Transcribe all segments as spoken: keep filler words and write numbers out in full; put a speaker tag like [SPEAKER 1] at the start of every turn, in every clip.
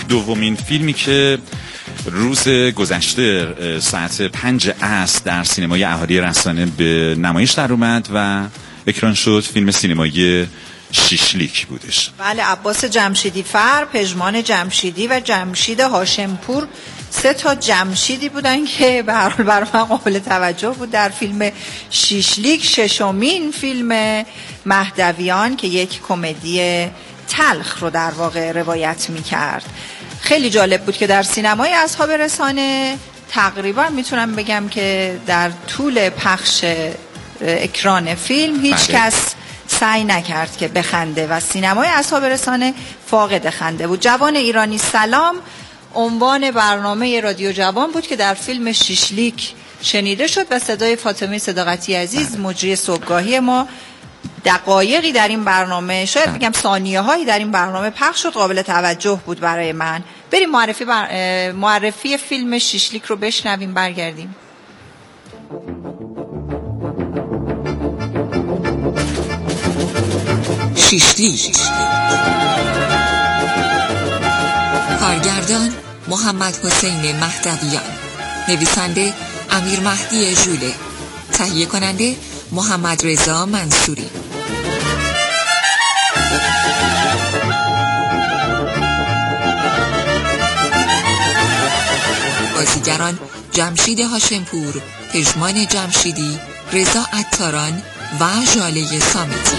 [SPEAKER 1] دومین فیلمی که روز گذشته ساعت پنج عصر در سینمای اهالی رسانه به نمایش در اومد و اکران شد، فیلم سینمایی شیشلیک بودش.
[SPEAKER 2] بله، عباس جمشیدی فر، پژمان جمشیدی و جمشید هاشمپور، سه تا جمشیدی بودن که به هر حال برای من قابل توجه بود در فیلم شیشلیک، ششمین فیلم مهدویان که یک کمدی تلخ رو در واقع روایت می‌کرد. خیلی جالب بود که در سینمای اصحاب رسانه تقریبا میتونم بگم که در طول پخش اکران فیلم هیچ کس سعی نکرد که بخنده و سینمای اصحاب رسانه فاقد خنده بود. جوان ایرانی سلام عنوان برنامه رادیو جوان بود که در فیلم شیشلیک شنیده شد و صدای فاطمه صداقتی عزیز مجری صبحگاهی ما دقایقی در این برنامه، شاید بگم ثانیه هایی در این برنامه پخش شد، قابل توجه بود برای من. بریم معرفی بر... معرفی فیلم شیشلیک رو بشنویم، برگردیم.
[SPEAKER 3] شیشلیک، کارگردان محمد حسین مهدویان، نویسنده امیر مهدی ژوله، تهیه کننده محمد رضا منصوری. بازیگران جمشید هاشمپور، پژمان جمشیدی، رضا عطاران و ژاله صامتی.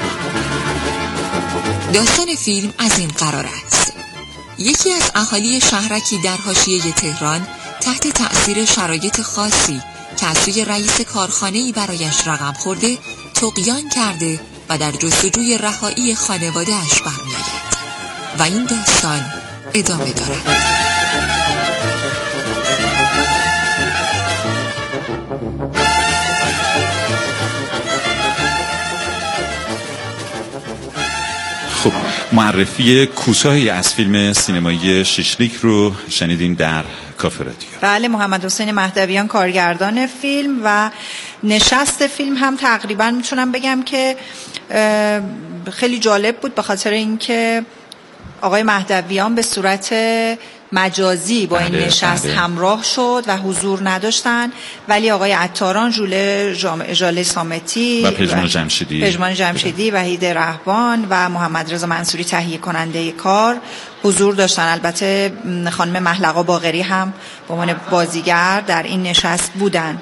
[SPEAKER 3] داستان فیلم از این قرار است: یکی از اهالی شهرکی در حاشیه تهران تحت تأثیر شرایط خاصی که از سوی رئیس کارخانه‌ای برایش رقم خورده طغیان کرده و در جستجوی رهایی خانواده‌اش برمی‌آید و این داستان ادامه دارد.
[SPEAKER 1] خب، معرفی کوتاهی از فیلم سینمایی شیشلیک رو شنیدین در کافه رادیو.
[SPEAKER 2] بله، محمد حسین مهدویان کارگردان فیلم و نشست فیلم هم تقریبا میتونم بگم که خیلی جالب بود، به خاطر اینکه آقای مهدویان به صورت مجازی با این بله، نشست بله. همراه شد و حضور نداشتن، ولی آقای عطاران، ژوله ژاله صامتی
[SPEAKER 1] و پژمان جمشیدی
[SPEAKER 2] پژمان جمشیدی وحید رهبان و محمد رضا منصوری تهیه کننده کار حضور داشتن. البته خانم محلقا باقری هم به عنوان بازیگر در این نشست بودن.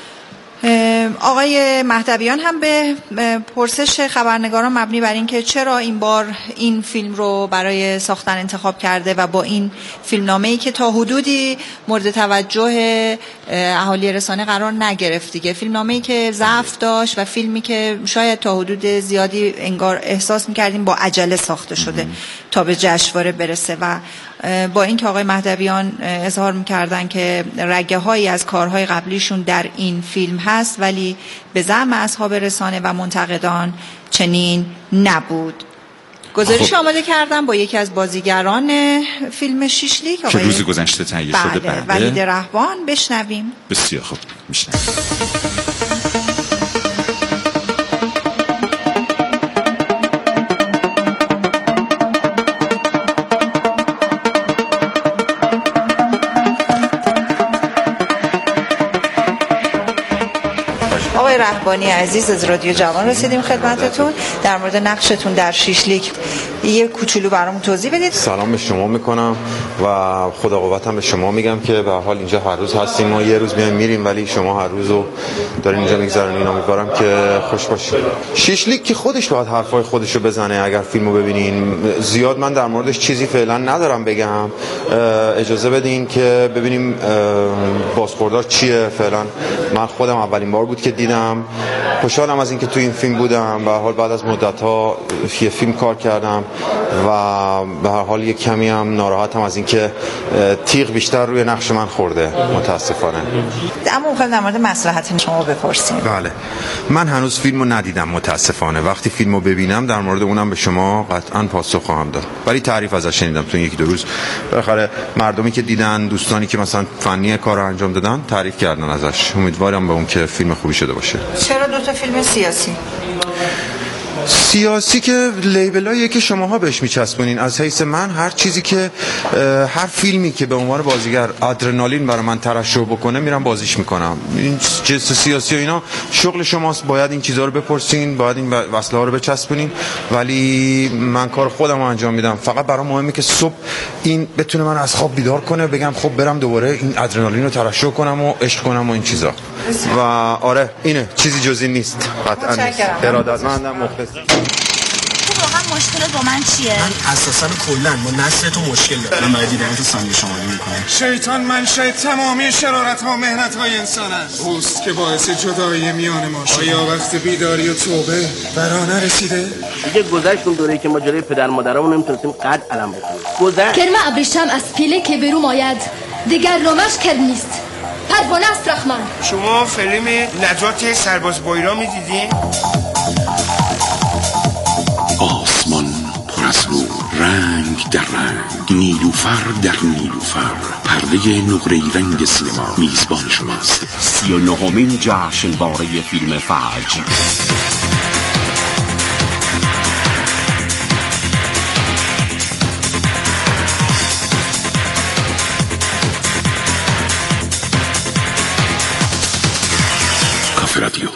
[SPEAKER 2] آقای مهدویان هم به پرسش خبرنگاران مبنی بر اینکه چرا این بار این فیلم رو برای ساختن انتخاب کرده و با این فیلمنامه‌ای که تا حدودی مورد توجه اهالی رسانه قرار نگرفت دیگه، فیلمنامه‌ای که ضعف داشت و فیلمی که شاید تا حدود زیادی انگار احساس می‌کردیم با عجله ساخته شده تا به جشنواره برسه، و با اینکه آقای مهدویان اظهار می‌کردن که رگه‌هایی از کارهای قبلیشون در این فیلم هست، ولی به زعم اصحاب رسانه و منتقدان چنین نبود. گزارش آماده کردم با یکی از بازیگران فیلم شیشلیک
[SPEAKER 1] که روز گذشته تهیه شده.
[SPEAKER 2] بله، وحید رهبان. بشنویم.
[SPEAKER 1] بسیار خوب، میشنویم.
[SPEAKER 2] رهبانی عزیز از رادیو جوان رسیدیم خدمتتون. در مورد نقشتون در شیشلیک یه کوچولو برامون توضیح بدید.
[SPEAKER 4] سلام به شما میکنم و خدا قوتم به شما میگم که به حال اینجا هر روز هستیم، ما یه روز میایم میریم ولی شما هر روزو دارین اینجا میگذرونین. امیدوارم که خوش باشید. شیشلیک که خودش باید حرفای خودشو بزنه. اگر فیلمو ببینین زیاد من در موردش چیزی فعلا ندارم بگم، اجازه بدین که ببینیم بازخوردار چیه. فعلا من خودم اولین بار بود که دیدم، خوشحالم از اینکه تو این فیلم بودم. به هر حال بعد از مدت‌ها یه فیلم کار کردم و به هر حال یه کمی هم ناراحتم از اینکه تیغ بیشتر روی نقش من خورده متاسفانه.
[SPEAKER 2] اما می‌خوام در مورد مصلحت شما بپرسیم.
[SPEAKER 4] بله، من هنوز فیلمو ندیدم متاسفانه. وقتی فیلمو ببینم در مورد اونم به شما قطعاً پاسخ خواهم داد، ولی تعریف ازش شنیدم تو یکی دو روز. بالاخره مردمی که دیدن، دوستانی که مثلا فنی کارو انجام دادن تعریف کردن ازش. امیدوارم به اون که فیلم خوبی شده باشه.
[SPEAKER 2] چرا دو تا فیلم سیاسی؟
[SPEAKER 4] سیاسی که لیبلایی که شماها بهش میچسبونین. از حیث من هر چیزی که هر فیلمی که به عنوان بازیگر آدرنالین برای من ترشح بکنه میرم بازیش میکنم. این جنس سیاسی و اینا شغل شماست، باید این چیزا رو بپرسین، باید این وصله ها رو بچسبونین، ولی من کار خودم رو انجام میدم. فقط برام مهمه که صبح این بتونه من از خواب بیدار کنه، بگم خب برم دوباره این آدرنالین رو ترشح کنم و عشق کنم و این چیزا. و آره اینه، چیزی جزئی نیست. قطعا ارادتمندم، مخلصم.
[SPEAKER 5] واقعا مشکلت با من چیه؟
[SPEAKER 6] من اساسا کلا با نسل تو مشکل دارم. من برای دیدن تو ساندویچ شمالی میکنم.
[SPEAKER 7] شیطان منشأ تمامی شرارت ها و محنت های انسان است. اوست که باعث جدایی میان ما شد. آیا وقت بیداری و توبه برا نرسیده؟
[SPEAKER 8] دیگه گذشت اون دوره‌ای که ما جلوی پدر مادرامون نمیتونستیم قد علم بکنیم. گذشت.
[SPEAKER 9] کرم ابریشم از پیله که برو آید دیگر نامش کرد نیست. پروانه است رحمان.
[SPEAKER 7] شما فیلم نجات سرباز بایرا میدیدین؟
[SPEAKER 10] آسمان پر از نور، رنگ در رنگ، نیلوفر در نیلوفر، پرده نقره‌ای رنگ سینما میزبان شماست. سی و نهمین جشنواره فیلم فجر. کافه رادیو.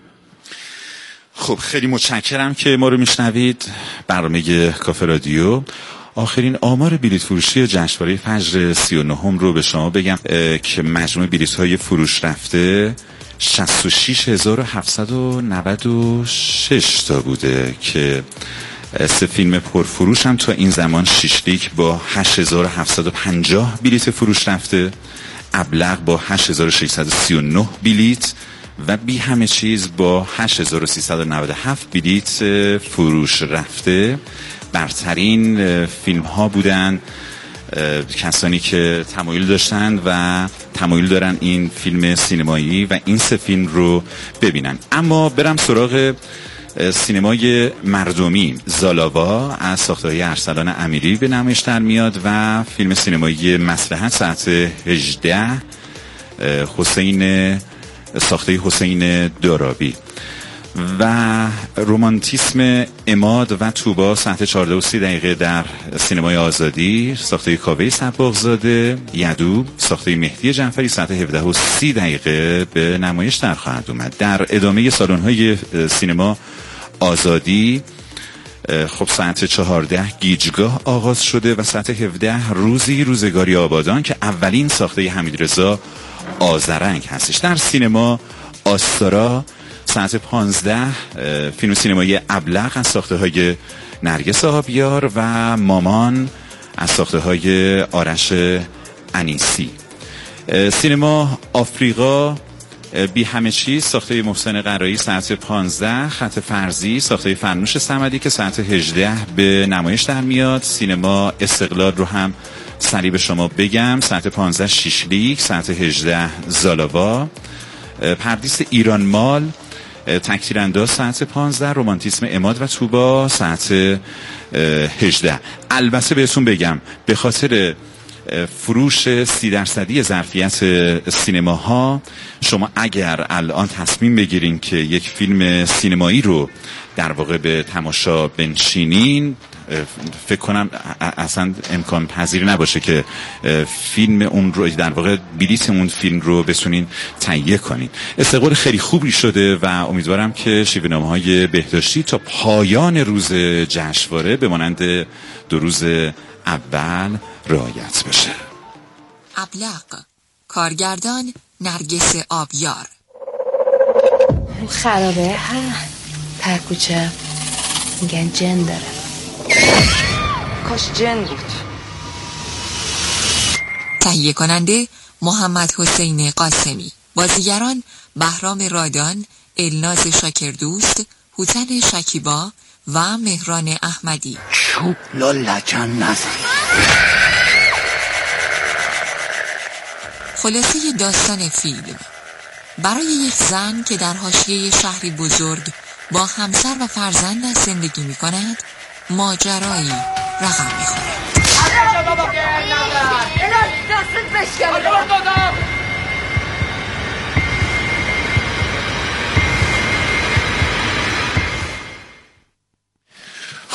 [SPEAKER 1] خب خیلی متشکرم که ما رو میشنوید. برنامه کافه رادیو. آخرین آمار بلیط فروشی جشنواره فجر سی و نهم رو به شما بگم که مجموع بلیط های فروش رفته شصت و شش هزار و هفتصد و نود و شش تا بوده که سه فیلم پرفروش هم تا این زمان شیشلیک با هشت هزار و هفتصد و پنجاه بلیط فروش رفته، ابلق با هشت هزار و ششصد و سی و نه بلیط و بی همه چیز با هشت هزار و سیصد و نود و هفت بلیط فروش رفته. برترین فیلم ها بودن کسانی که تمایل داشتن و تمایل دارن این فیلم سینمایی و این سه فیلم رو ببینن. اما برم سراغ سینمای مردمی. زالاوا از ساخته‌های ارسلان امیری به نمایش در میاد و فیلم سینمایی مصلحت ساعت هجده حسین ساخته حسین دارابی و رومانتیسم عماد و توبا ساعت چهارده و سی دقیقه در سینمای آزادی ساخته کاوه صباغزاده. یدو ساخته مهدی جعفری ساعت هفده و سی دقیقه به نمایش در خواهد اومد. در ادامه سالن‌های سینما آزادی خب ساعت چهارده گیجگاه آغاز شده و ساعت هفده روزی روزگاری آبادان که اولین ساخته حمیدرضا آذرنگ هستش. در سینما آستارا ساعت پانزده فیلم سینمایی ابلق از ساخته های نرگس آبیار و مامان از ساخته های آرش انیسی. سینما آفریقا بی همه چیز ساخته محسن قرایی ساعت پانزده، خط فرضی ساخته فرنوش صمدی که ساعت هجده به نمایش در میاد. سینما استقلال رو هم سریع به شما بگم ساعت پانزده شیشلیک، ساعت هجده زالاوا. پردیس ایران مال تکتیر انداز ساعت پانزده، رومانتیسم عماد و توبا ساعت هجده. البته بهتون بگم به خاطر فروش سی درصدی ظرفیت سینماها شما اگر الان تصمیم بگیرین که یک فیلم سینمایی رو در واقع به تماشا بنشینین فکر کنم اصلا امکان پذیر نباشه که فیلم اون رو در واقع بلیت اون فیلم رو بتونین تهیه کنین. استقبال خیلی خوبی شده و امیدوارم که شیوه‌نامه‌های بهداشتی تا پایان روز جشنواره به مانند دو روز اول رعایت بشه.
[SPEAKER 3] ابلق کارگردان نرگس آبیار.
[SPEAKER 11] خرابه ها پرکوچه میگن جن داره.
[SPEAKER 12] کاش جن بود.
[SPEAKER 3] تهیه کننده محمد حسین قاسمی. بازیگران بهرام رادان، الناز شاکردوست، هوتن شکیبا و مهران احمدی.
[SPEAKER 10] چوب لا لجن نزن.
[SPEAKER 3] خلاصه داستان فیلم برای یک زن که در حاشیه شهری بزرگ با همسر و فرزندش زندگی می کند ماجرایی رقم می خورد.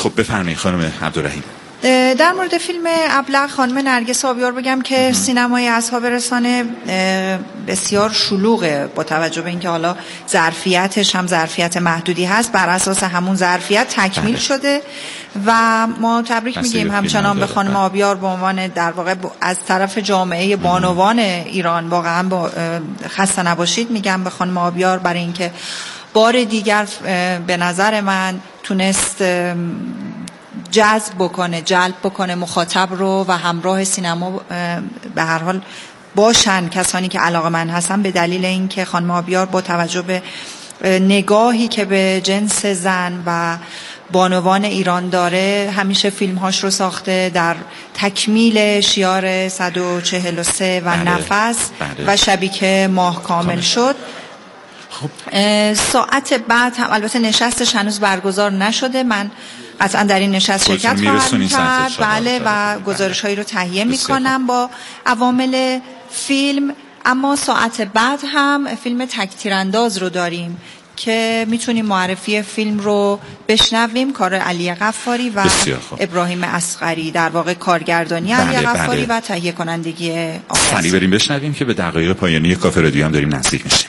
[SPEAKER 1] خب بفرمایید خانم عبدالرحیم.
[SPEAKER 2] در مورد فیلم ابلق خانم نرگس آبیار بگم که سینمای اصحاب رسانه بسیار شلوغه، با توجه به اینکه حالا ظرفیتش هم ظرفیت محدودی هست، بر اساس همون ظرفیت تکمیل بله. شده و ما تبریک میگیم همچنان به خانم آبیار به عنوان در واقع از طرف جامعه بانوان ایران. واقعا با خسته نباشید میگم به خانم آبیار برای اینکه بار دیگر به نظر من تونست جذب بکنه، جلب بکنه مخاطب رو و همراه سینما به هر حال باشن کسانی که علاقه‌مند هستن، به دلیل اینکه خانم آبیار با توجه به نگاهی که به جنس زن و بانوان ایران داره همیشه فیلم‌هاش رو ساخته در تکمیل شیار صد و چهل و سه و بله. نفس بله. و شبی که ماه کامل کامل. شد. خب. ساعت بعد هم البته نشستش هنوز برگزار نشده، من قطعا در این نشست شرکت خواهم کرد بله و گزارش هایی رو تهیه میکنم با عوامل فیلم. اما ساعت بعد هم فیلم تک تیرانداز رو داریم که میتونیم معرفی فیلم رو بشنویم، کار علی غفاری و ابراهیم اصغری، در واقع کارگردانی بله علی غفاری بله. و تهیه کنندگی آقای
[SPEAKER 1] سری بریم بشنویم که به دقایق پایانی کافه رادیو هم داریم نزدیک میشیم.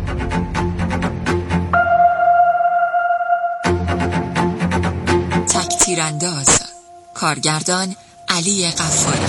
[SPEAKER 3] تیرانداز، کارگردان علی غفاری.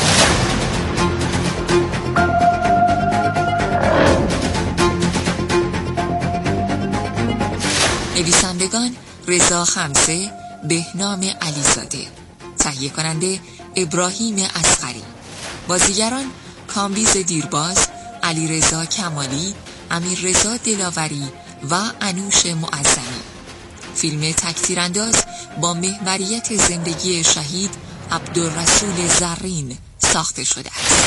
[SPEAKER 3] نویسندگان رضا خمسه، بهنام علیزاده، تهیه کننده ابراهیم اصغری. بازیگران کامبیز دیرباز، علیرضا کمالی، امیررضا دلاوری و انوش معظمی. فیلم تک تیرانداز با محوریت زندگی شهید عبدالرسول زرین ساخته شده است.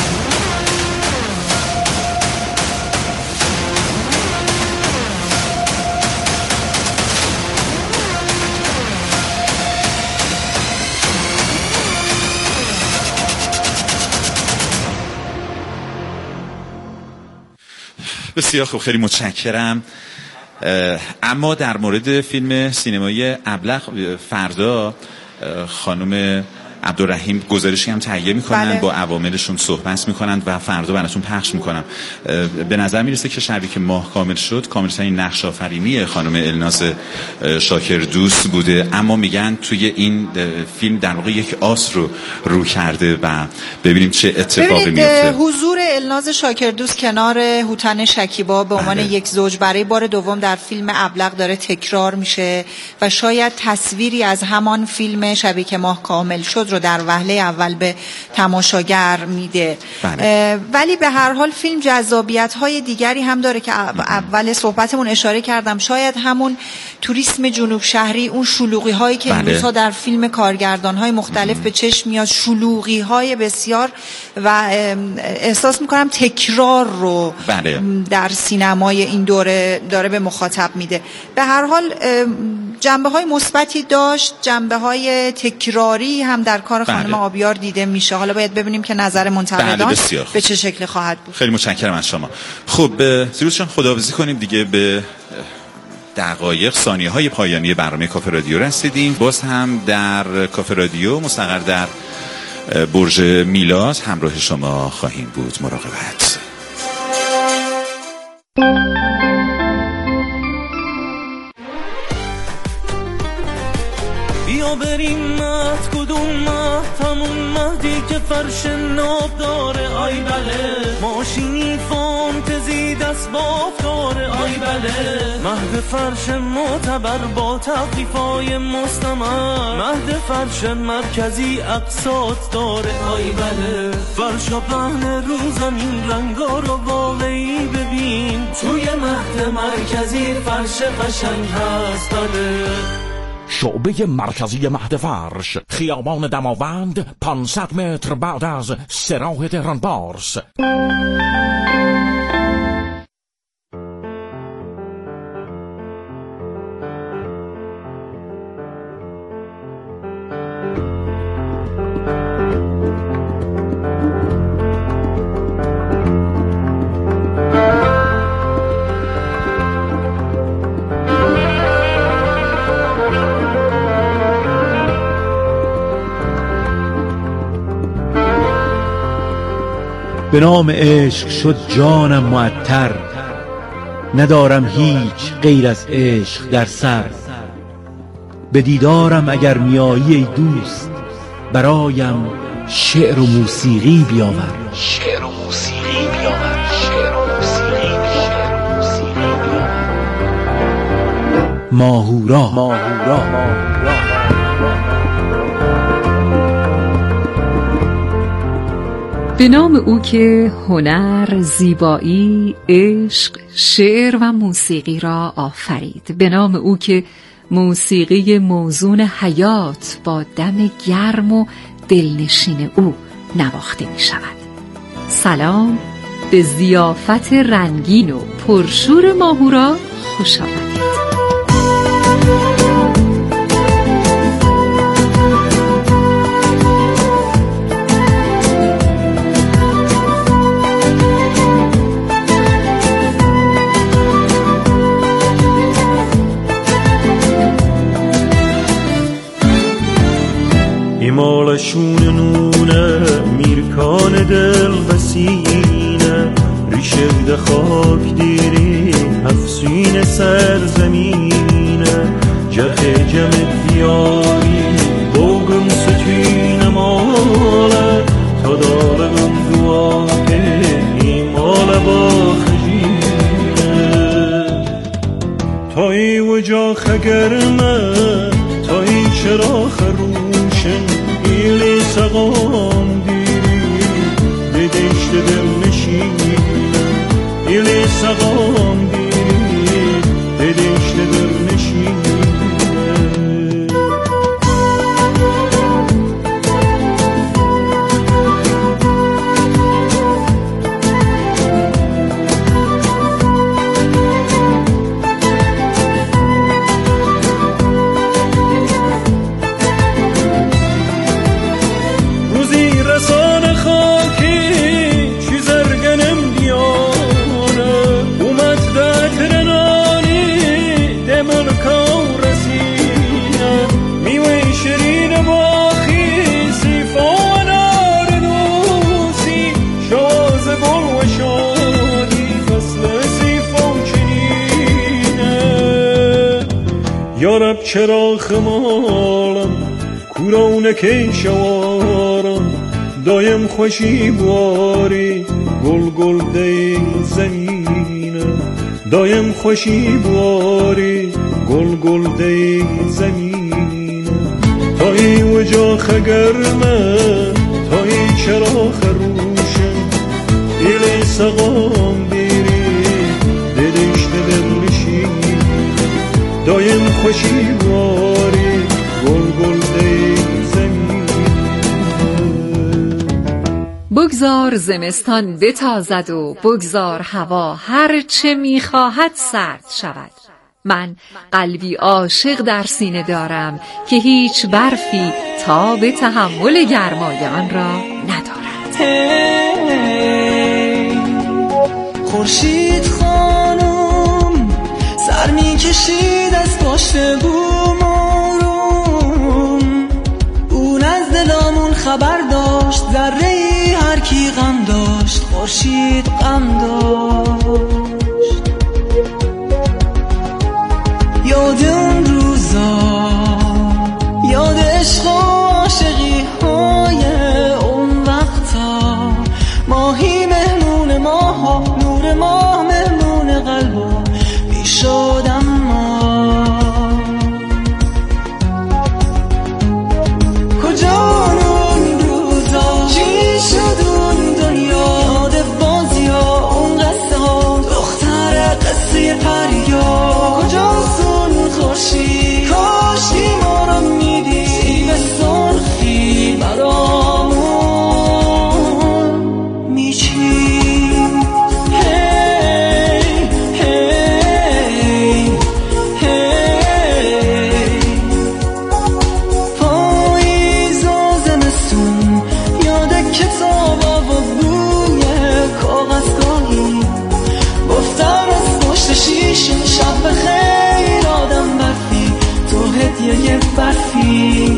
[SPEAKER 1] بسیار خوب، خیلی متشکرم. اما در مورد فیلم سینمایی ابلق فردا خانم عبدالرحیم گزارشی هم تهیه میکنن بله. با عواملشون صحبت میکنن و فردا براتون پخش میکنم. به نظر میرسه که شبی که ماه کامل شد کاملترین نقش آفرینی خانم الناز شاکر دوست بوده، اما میگن توی این فیلم در واقع یک آس رو رو کرده و ببینیم چه اتفاقی میفته.
[SPEAKER 2] حضور الناز شاکر دوست کنار هوتن شکیبا به عنوان بله. یک زوج برای بار دوم در فیلم ابلق داره تکرار میشه و شاید تصویری از همان فیلم شبی که ماه کامل شد رو در وهله اول به تماشاگر میده. بله. ولی به هر حال فیلم جذابیت‌های دیگری هم داره که اول صحبتمون اشاره کردم، شاید همون توریسم جنوب شهری، اون شلوغی‌هایی که بله. این روزها در فیلم کارگردان‌های مختلف به چشم میاد، شلوغی‌های بسیار و احساس می‌کنم تکرار رو بله. در سینمای این دوره داره به مخاطب میده. به هر حال جنبه‌های مثبتی داشت، جنبه‌های تکراری هم در کار خانم بله. آبیار دیده میشه. حالا باید ببینیم که نظر منتقدان بله به چه شکل خواهد بود.
[SPEAKER 1] خیلی متشکرم از شما. خب سیروس جان خداحافظی کنیم دیگه، به دقایق ثانیه های پایانی برنامه کافه رادیو رسیدیم. باز هم در کافه رادیو مستقر در برج میلاد همراه شما خواهیم بود. مراقبت.
[SPEAKER 13] بیا بریم مهد، کدوم مهد؟ همون مهدی که فرش ناب داره. آی بله ماشینی فانتزی دست باف داره. آی بله مهد فرش معتبر با تخفیفای مستمر. مهد فرش مرکزی اقساط داره. آی بله فرشا پهن رو زمین، رنگا رو واقعی ببین. توی مهد مرکزی فرش قشنگ هست. بله
[SPEAKER 14] شعبه مرکزی مهد فرش، خیابان دماوند، پانصد متر بعد از سراح تهران بارس.
[SPEAKER 15] به نام عشق شد جانم معطر، ندارم هیچ غیر از عشق در سر. به دیدارم اگر میایی ای دوست، برایم شعر و موسیقی بیاور.
[SPEAKER 10] شعر و موسیقی بیاور. شعر و موسیقی بیاور.
[SPEAKER 15] ماهورا ماهورا
[SPEAKER 3] به نام او که هنر، زیبایی، عشق، شعر و موسیقی را آفرید. به نام او که موسیقی موزون حیات با دم گرم و دلنشین او نواخته می شود. سلام به ضیافت رنگین و پرشور ماهورا، خوش آمدید.
[SPEAKER 13] ایمالشون نونه میرکان دل بسینه، ریشه ده خاک دیری افسین سرزمینه. جرخ جمع دیاری بوگم ستین ماله، تا دارم دعا که ایمال با خجینه. تا ای وجا خگرمه، تا ای چرا خروشن، ایلی سقام دیری دیدشت دل نشینه. ایلی سقام دیری دیدشت دل نشینه. یارب چرا خمالم کورونه که شوارم، دایم خوشی بواری گل گل دی زمینه. دایم خوشی بواری گل گل دی زمینه. تا ای وجا خگرمه، تا ای چرا خروشم، ایلی سقام دیری دیدشت دل نشینه. دایم خوشی باری گل گل دی زمین.
[SPEAKER 3] بگذار زمستان بتازد و بگذار هوا هر چه میخواهد سرد شود. من قلبی عاشق در سینه دارم که هیچ برفی تا به تحمل گرمای آن را ندارد.
[SPEAKER 16] خورشید خانم سر میکشید از پشت بوم آروم، اون از دلامون خبر داشت، ذره ای هر کی غم داشت، خورشید غم داشت. یاد اون روزا، یاد عشق و عاشقی های اون وقتا، ماهی مهمون ماه، نور ماه مهمون قلبا میشد.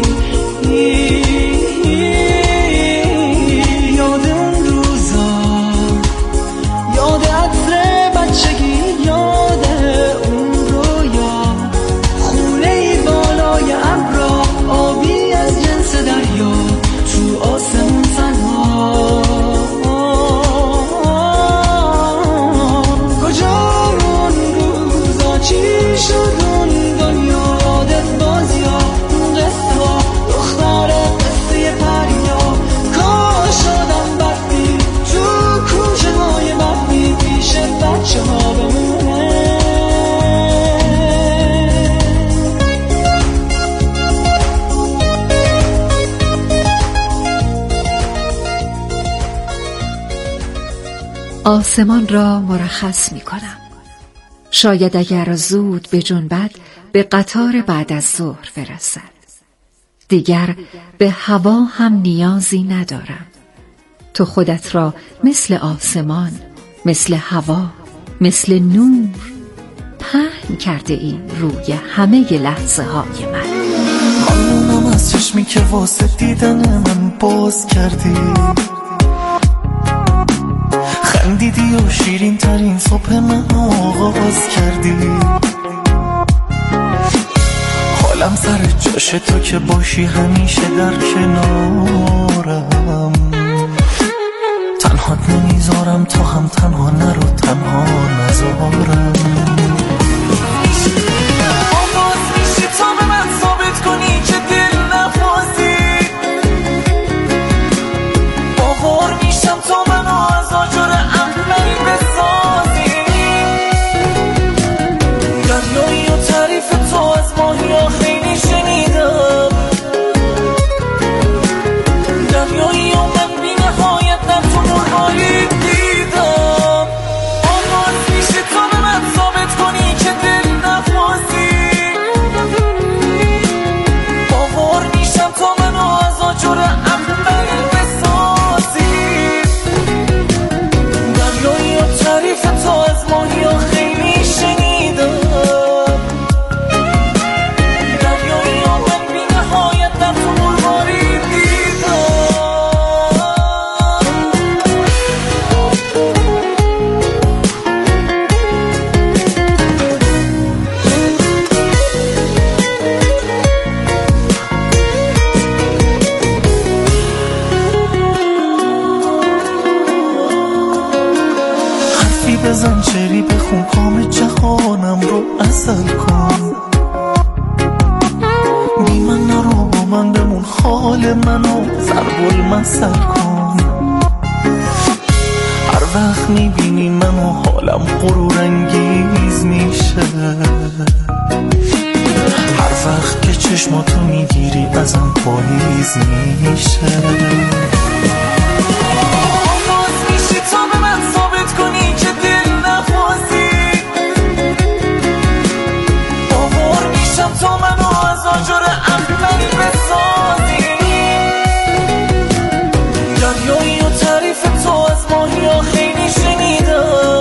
[SPEAKER 16] یاد اون روزا،
[SPEAKER 17] آسمان را مرخص می کنم. شاید اگر زود به جنبد به قطار بعد از ظهر برسد. دیگر به هوا هم نیازی ندارم. تو خودت را مثل آسمان، مثل هوا، مثل نور پهن کرده ای روی همه لحظه های من.
[SPEAKER 13] ممنونم از چشمی که واسه دیدن من باز کردی، خندیدی و شیرین ترین صبح من آغاز کردی. حالم سر جاش تو که باشی همیشه در کنارم. تنهات نمیذارم تا هم تنها نرو تنها نذارم. آواز میشی تا به من ثابت کنی که دل نخواستی. باور میشم تا منو از آجر احمل بسازی. دریایی و تعریف تو از ماهی ها خیلی شنیدم. دریایی و من بی نهایت در تو مرغایی دیدم. آواز میشه تا به من ثابت کنی که دل نخواستی. باور میشم تا منو از آجر احمل بسازی. دریایی و تعریف تو از ماهی ها خیلی شنیدم. دریایی و من بی نهایت در تو مرغایی بزن چری بخون کام جهانم رو عسل کن. بی من نرو با من بمون حال منو ضرب المثل کن. هر وقت میبینی منو حالم غرور انگیز میشه. هر وقت که چشماتو میگیری ازم پاییز میشه. آواز میشی تا به من ثابت کنی که دل نخواستی. باور میشم تا منو از آجر احمل بسازی. دریایی و تعریف تو از ماهی ها خیلی شنیدم.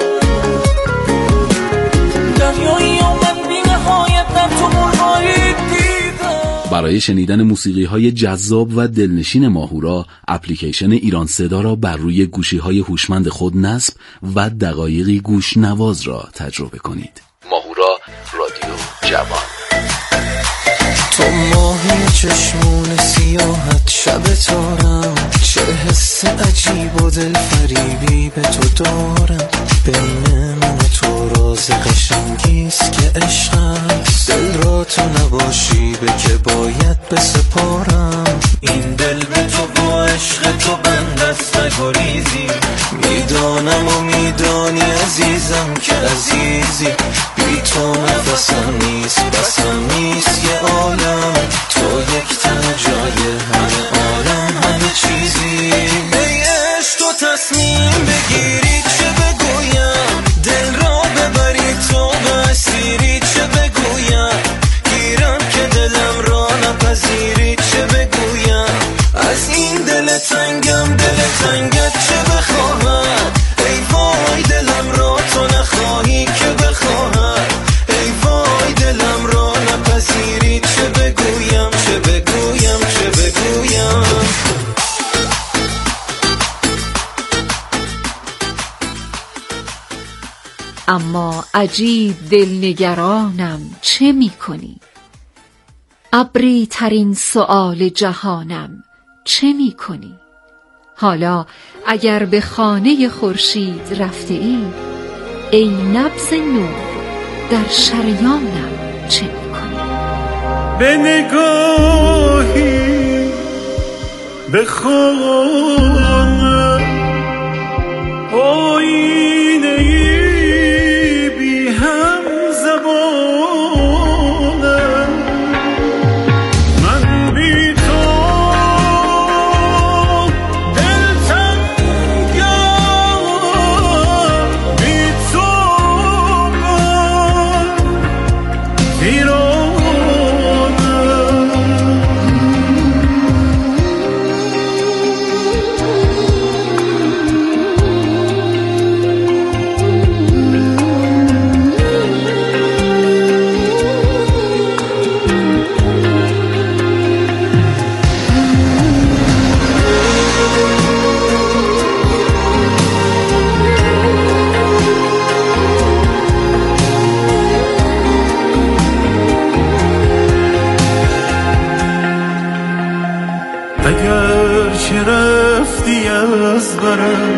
[SPEAKER 13] دریایی و من بی نهایت در تو مرغایی دیدم.
[SPEAKER 18] برای شنیدن موسیقی های جذاب و دلنشین ماهورا، اپلیکیشن ایران صدا را بر روی گوشی های هوشمند خود نصب و دقایقی گوش نواز را تجربه کنید. ماهورا، رادیو جوان.
[SPEAKER 13] تو ماهی چشمون سیاحت شب تارم، چه حس عجیب و دل فریبی به تو دارم. بین من و تو راز قشنگیست که عشق هست. دل را تو نباشی به که باید بسپارم. این دل به تو با عشق تو بندست نگریزی. میدانم و میدانی عزیزم که عزیزی. بی تو نفسم نیست بسم نیست یه عالم. تو یک تنها جای همه عالم همه چیزی. ای عشق تو تصمیم بگیری چه بگویم. دل را ببری تو به اسیری چه بگویم. گیرم که دلم را نپذیری چه بگویم. از این دل تنگم دل تنگت چه بخواهم. ای وای دلم را تو نخواهی که بخواهم. ای وای دلم را نپذیری چه بگویم چه بگویم چه بگویم.
[SPEAKER 17] اما عجیب دلنگرانم چه می کنی؟ ابری ترین سؤال جهانم چه می کنی؟ حالا اگر به خانه خورشید رفته ای، ای نبض نور در شریانم چه می کنی؟
[SPEAKER 13] به نگاهی به خانه آینه بی هم زبانه. من بی تو دلتنگم مرم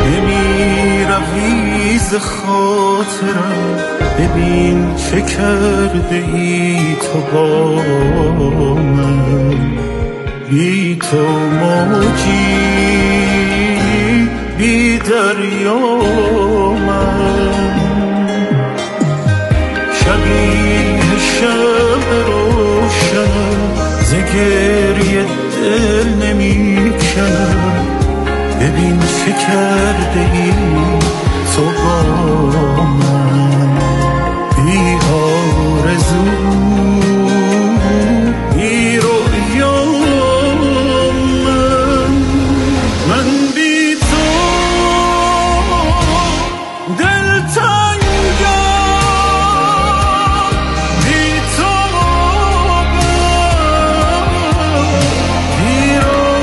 [SPEAKER 13] نمیروی ز خاطرم ببین چه کرده ای تو با من بی تو موجی بی دریا من شبیه شب روشنم ز گریه دل نمی کنم ببین چه کرده ای تو با من بی آرزو بی رویا من من بی تو دلتنگم بی تو بی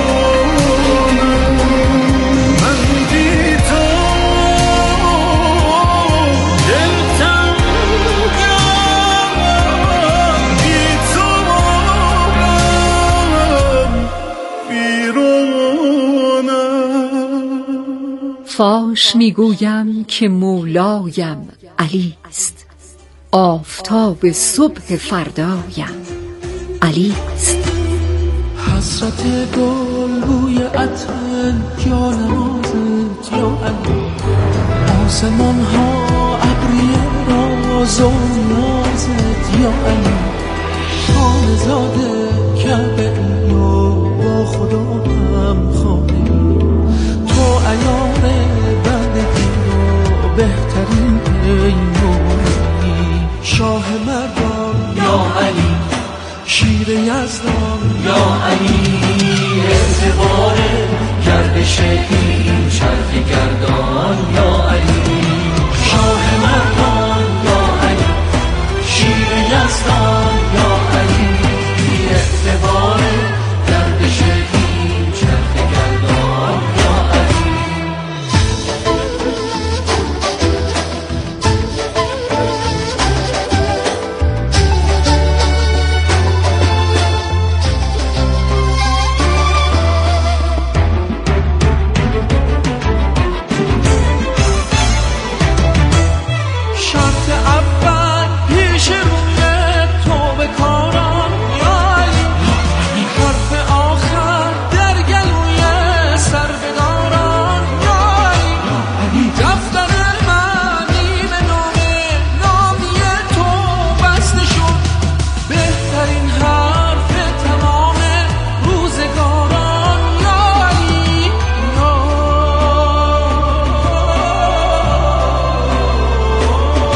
[SPEAKER 17] فاش میگویم که مولایم علی است آفتاب صبح فردایم علی است
[SPEAKER 13] حسرت گل بوی عطر یا نمازت یا علی آسمان ها ابری راز و نازت یا علی خانه زاده کعبه یا با خدا هم خانه تو عیار بندگی و بهترین پیمانی شاه مردان یا علی شیر یزدان یا علی اعتبار گردش این چرخ گرد